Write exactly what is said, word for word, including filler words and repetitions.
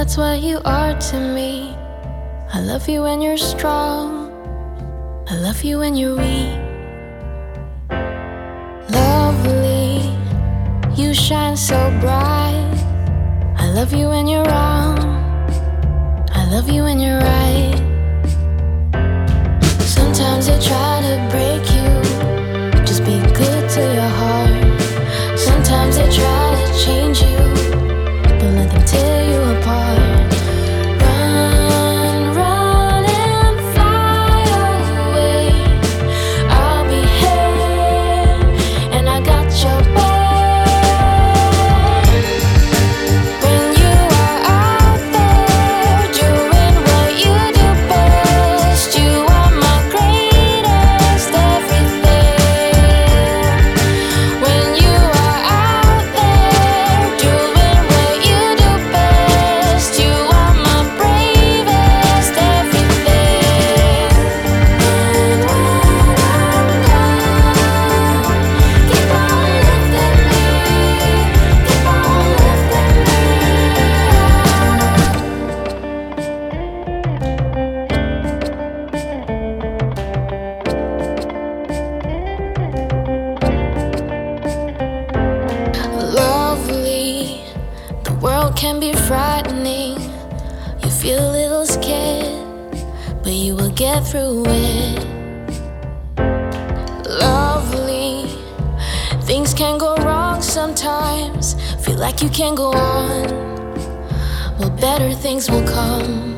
That's what you are to me. I love you when you're strong, I love you when you're weak. Lovely, you shine so bright. I love you when you're wrong, I love you when you're right. Sometimes they try to break you, just be good to your heart. Sometimes they try to change you, don't let them tear you apart. Run, run and fly away. I'll be here and I got your back. When you are out there doing what you do best, you are my greatest everything. When you are out there doing what you do best, you are my bravest everything. And when I'm down, keep on lifting me, keep on lifting me. Lovely, the world can be frightening. You feel a little scared, but you will get through it. Lovely, things can go wrong sometimes. Feel like you can't go on, well, better things will come.